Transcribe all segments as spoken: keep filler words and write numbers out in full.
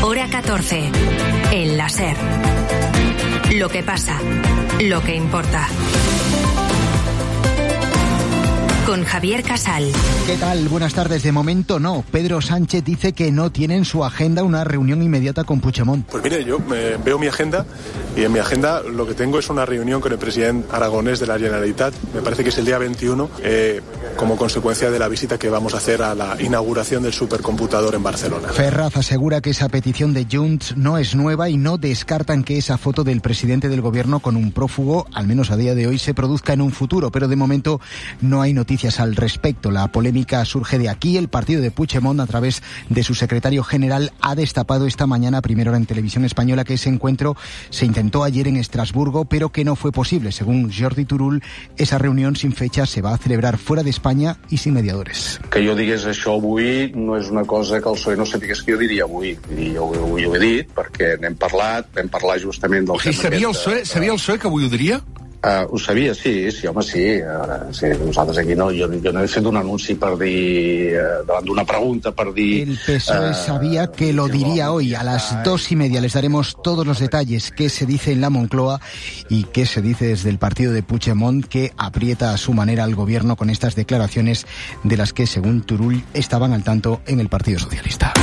Hora catorce. El la SER. Lo que pasa, lo que importa. Con Javier Casal. ¿Qué tal? Buenas tardes. De momento no. Pedro Sánchez dice que no tiene en su agenda una reunión inmediata con Puigdemont. Pues mire, yo eh, veo mi agenda y en mi agenda lo que tengo es una reunión con el presidente aragonés de la Generalitat. Me parece que es el día veintiuno, eh, como consecuencia de la visita que vamos a hacer a la inauguración del supercomputador en Barcelona. Ferraz asegura que esa petición de Junts no es nueva y no descartan que esa foto del presidente del gobierno con un prófugo, al menos a día de hoy, se produzca en un futuro, pero de momento no hay noticias al respecto. La polémica surge de aquí. El partido de Puigdemont, a través de su secretario general, ha destapado esta mañana, a primera hora en Televisión Española, que ese encuentro se intentó ayer en Estrasburgo, pero que no fue posible. Según Jordi Turull, esa reunión sin fecha se va a celebrar fuera de España i sin mediadores. Que jo digués això avui no és una cosa que el P S O E no sapigués que jo diria avui. Jo, avui ho he dit perquè n'hem parlat, vam parlar justament del o sigui, tema sabia el P S O E, sabia el P S O E que avui ho diria? Uh, ho sabia, sí, sí, home, sí. Uh, sí nosaltres aquí no, jo, jo no he fet un anunci per dir, uh, davant d'una pregunta per dir... El P S O E uh, sabía que lo diría hoy. A las dos y media les daremos todos los detalles, qué se dice en la Moncloa y qué se dice desde el partido de Puigdemont, que aprieta a su manera al gobierno con estas declaraciones de las que, según Turull, estaban al tanto en el Partido Socialista.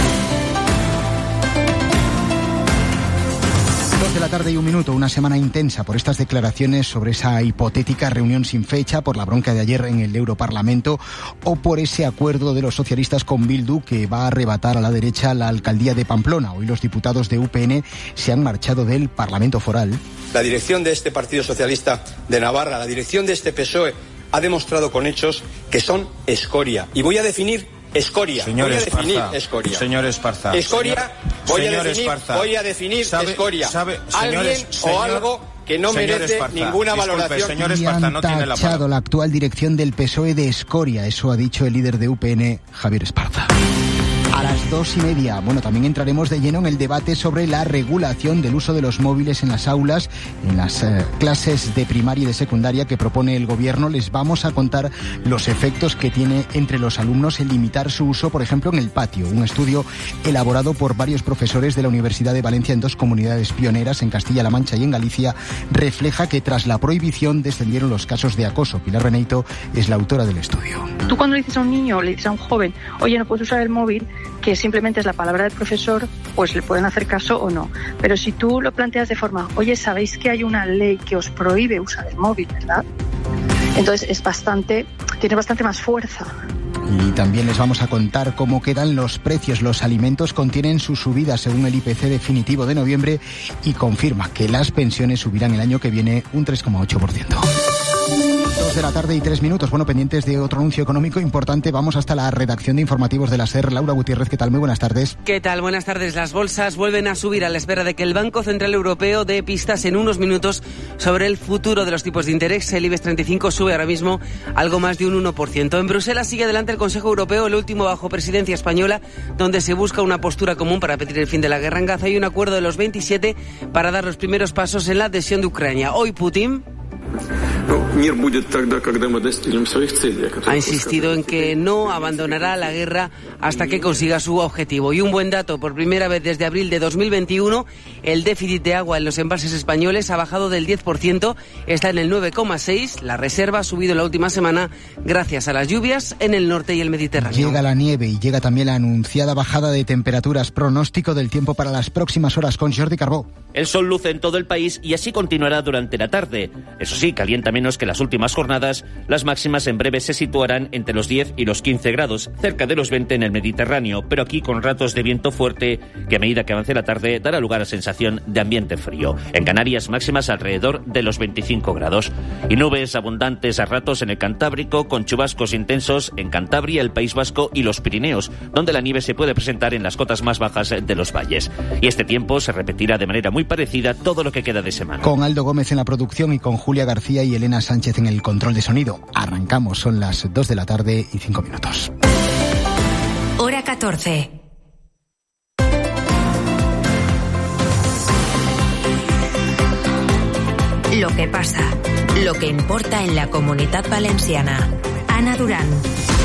De la tarde y un minuto, una semana intensa por estas declaraciones sobre esa hipotética reunión sin fecha, por la bronca de ayer en el Europarlamento o por ese acuerdo de los socialistas con Bildu que va a arrebatar a la derecha la alcaldía de Pamplona. Hoy los diputados de U P N se han marchado del Parlamento Foral. La dirección de este Partido Socialista de Navarra, la dirección de este P S O E, ha demostrado con hechos que son escoria. Y voy a definir escoria. Señor voy a definir Esparza, escoria. Señor Esparza. Escoria, Señor, voy, señor a definir, Esparza. voy a definir ¿Sabe, escoria. Sabe, Alguien señores, señor, o algo que no merece Esparza, ninguna disculpe, valoración. Señor Y Esparza, han no tiene la tachado palabra. la actual dirección del P S O E de escoria. Eso ha dicho el líder de U P N, Javier Esparza. A las dos y media, bueno, también entraremos de lleno en el debate sobre la regulación del uso de los móviles en las aulas, en las eh, clases de primaria y de secundaria que propone el gobierno. Les vamos a contar los efectos que tiene entre los alumnos el limitar su uso, por ejemplo, en el patio. Un estudio elaborado por varios profesores de la Universidad de Valencia en dos comunidades pioneras, en Castilla-La Mancha y en Galicia, refleja que tras la prohibición descendieron los casos de acoso. Pilar Reneito es la autora del estudio. Tú cuando le dices a un niño, le dices a un joven, oye, no puedes usar el móvil, que simplemente es la palabra del profesor, pues le pueden hacer caso o no. Pero si tú lo planteas de forma, oye, ¿sabéis que hay una ley que os prohíbe usar el móvil, verdad? Entonces es bastante, tiene bastante más fuerza. Y también les vamos a contar cómo quedan los precios. Los alimentos contienen su subida según el I P C definitivo de noviembre y confirma que las pensiones subirán el año que viene un tres coma ocho por ciento. Dos de la tarde y tres minutos. Bueno, pendientes de otro anuncio económico importante, vamos hasta la redacción de informativos de la SER. Laura Gutiérrez, ¿qué tal? Muy buenas tardes. ¿Qué tal? Buenas tardes. Las bolsas vuelven a subir a la espera de que el Banco Central Europeo dé pistas en unos minutos sobre el futuro de los tipos de interés. El IBEX treinta y cinco sube ahora mismo algo más de un uno por ciento. En Bruselas sigue adelante el Consejo Europeo, el último bajo presidencia española, donde se busca una postura común para pedir el fin de la guerra en Gaza y un acuerdo de los veintisiete para dar los primeros pasos en la adhesión de Ucrania. Hoy Putin ha insistido en que no abandonará la guerra hasta que consiga su objetivo. Y un buen dato, por primera vez desde abril de dos mil veintiuno, el déficit de agua en los embalses españoles ha bajado del diez por ciento, está en el nueve coma seis por ciento. La reserva ha subido la última semana gracias a las lluvias en el norte y el Mediterráneo. Llega la nieve y llega también la anunciada bajada de temperaturas. Pronóstico del tiempo para las próximas horas con Jordi Carbó. El sol luce en todo el país y así continuará durante la tarde. Eso sí, calienta menos que las últimas jornadas. Las máximas en breve se situarán entre los diez y los quince grados, cerca de los veinte en el Mediterráneo, pero aquí con ratos de viento fuerte que a medida que avance la tarde dará lugar a sensación de ambiente frío. En Canarias máximas alrededor de los veinticinco grados. Y nubes abundantes a ratos en el Cantábrico, con chubascos intensos en Cantabria, el País Vasco y los Pirineos, donde la nieve se puede presentar en las cotas más bajas de los valles. Y este tiempo se repetirá de manera muy parecida todo lo que queda de semana. Con Aldo Gómez en la producción y con Julia García y Elena Sánchez en el control de sonido. Arrancamos, son las dos de la tarde y cinco minutos. Hora catorce. Lo que pasa, lo que importa en la Comunitat Valenciana. Ana Durán.